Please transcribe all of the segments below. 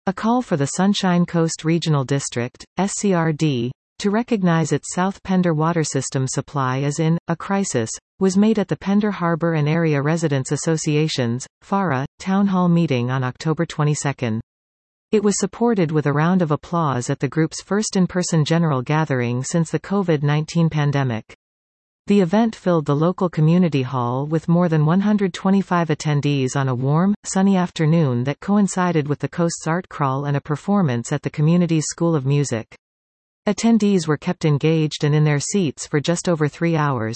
A call for the Sunshine Coast Regional District, SCRD, to recognize its South Pender water system supply as in a crisis, was made at the Pender Harbor and Area Residents Association's, FARA, Town Hall meeting on October 22. It was supported with a round of applause at the group's first in-person general gathering since the COVID-19 pandemic. The event filled the local community hall with more than 125 attendees on a warm, sunny afternoon that coincided with the coast's art crawl and a performance at the community's School of Music. Attendees were kept engaged and in their seats for just over 3 hours.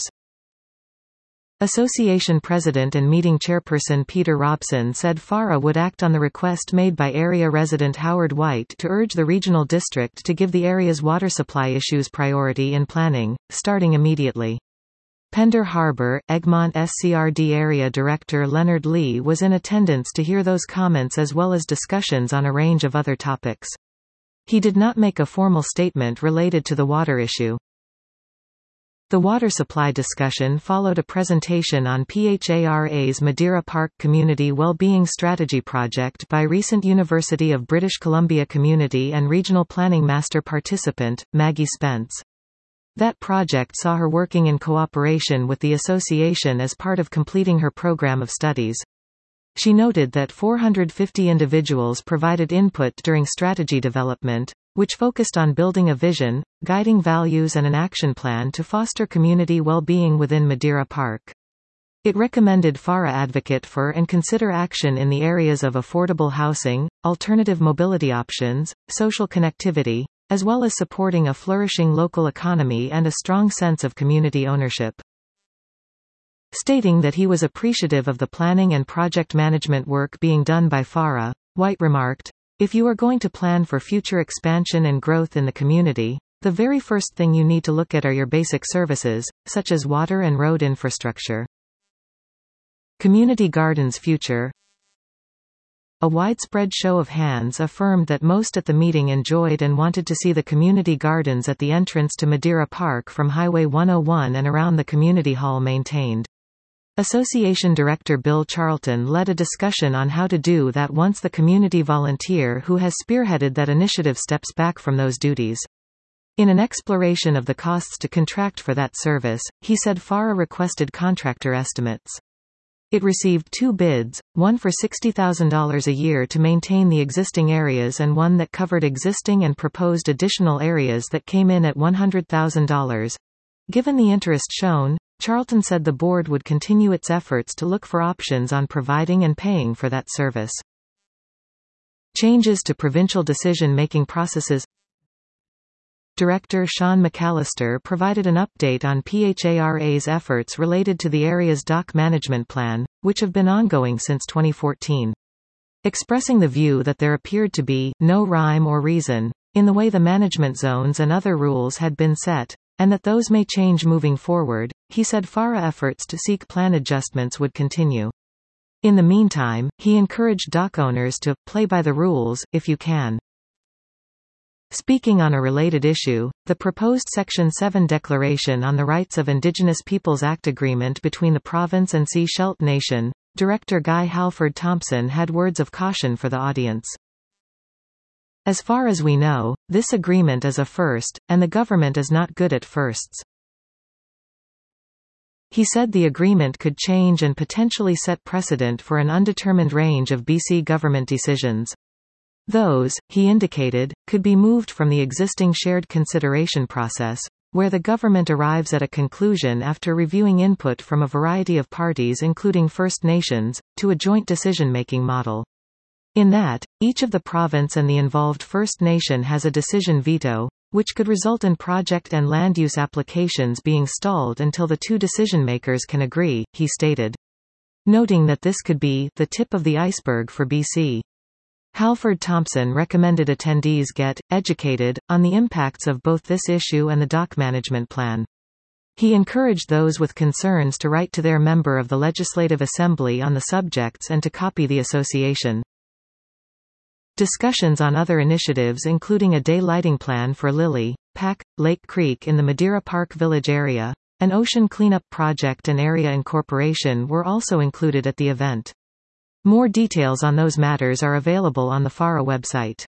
Association President and meeting chairperson Peter Robson said FARA would act on the request made by area resident Howard White to urge the regional district to give the area's water supply issues priority in planning, starting immediately. Pender Harbor, Egmont SCRD Area Director Leonard Lee was in attendance to hear those comments as well as discussions on a range of other topics. He did not make a formal statement related to the water issue. The water supply discussion followed a presentation on PHARA's Madeira Park Community Wellbeing Strategy project by recent University of British Columbia Community and Regional Planning Master participant, Maggie Spence. That project saw her working in cooperation with the association as part of completing her program of studies. She noted that 450 individuals provided input during strategy development, which focused on building a vision, guiding values and an action plan to foster community well-being within Madeira Park. It recommended FARA advocate for and consider action in the areas of affordable housing, alternative mobility options, social connectivity, as well as supporting a flourishing local economy and a strong sense of community ownership. Stating that he was appreciative of the planning and project management work being done by FARA, White remarked, "If you are going to plan for future expansion and growth in the community, the very first thing you need to look at are your basic services, such as water and road infrastructure." Community Gardens future. A widespread show of hands affirmed that most at the meeting enjoyed and wanted to see the community gardens at the entrance to Madeira Park from Highway 101 and around the community hall maintained. Association Director Bill Charlton led a discussion on how to do that once the community volunteer who has spearheaded that initiative steps back from those duties. In an exploration of the costs to contract for that service, he said FARA requested contractor estimates. It received 2 bids, one for $60,000 a year to maintain the existing areas and one that covered existing and proposed additional areas that came in at $100,000. Given the interest shown, Charlton said the board would continue its efforts to look for options on providing and paying for that service. Changes to provincial decision-making processes. Director Sean McAllister provided an update on PHARA's efforts related to the area's dock management plan, which have been ongoing since 2014. Expressing the view that there appeared to be no rhyme or reason in the way the management zones and other rules had been set, and that those may change moving forward, he said FARA efforts to seek plan adjustments would continue. In the meantime, he encouraged dock owners to play by the rules, if you can. Speaking on a related issue, the proposed Section 7 Declaration on the Rights of Indigenous Peoples Act agreement between the province and Sechelt Nation, Director Guy Halford Thompson had words of caution for the audience. As far as we know, this agreement is a first, and the government is not good at firsts. He said the agreement could change and potentially set precedent for an undetermined range of BC government decisions. Those, he indicated, could be moved from the existing shared consideration process, where the government arrives at a conclusion after reviewing input from a variety of parties including First Nations, to a joint decision-making model. In that, each of the province and the involved First Nation has a decision veto, which could result in project and land use applications being stalled until the 2 decision-makers can agree, he stated. Noting that this could be the tip of the iceberg for BC. Halford Thompson recommended attendees get educated on the impacts of both this issue and the dock management plan. He encouraged those with concerns to write to their member of the Legislative Assembly on the subjects and to copy the association. Discussions on other initiatives including a day lighting plan for Lily, Pack, Lake Creek in the Madeira Park Village area, an ocean cleanup project and area incorporation were also included at the event. More details on those matters are available on the FARA website.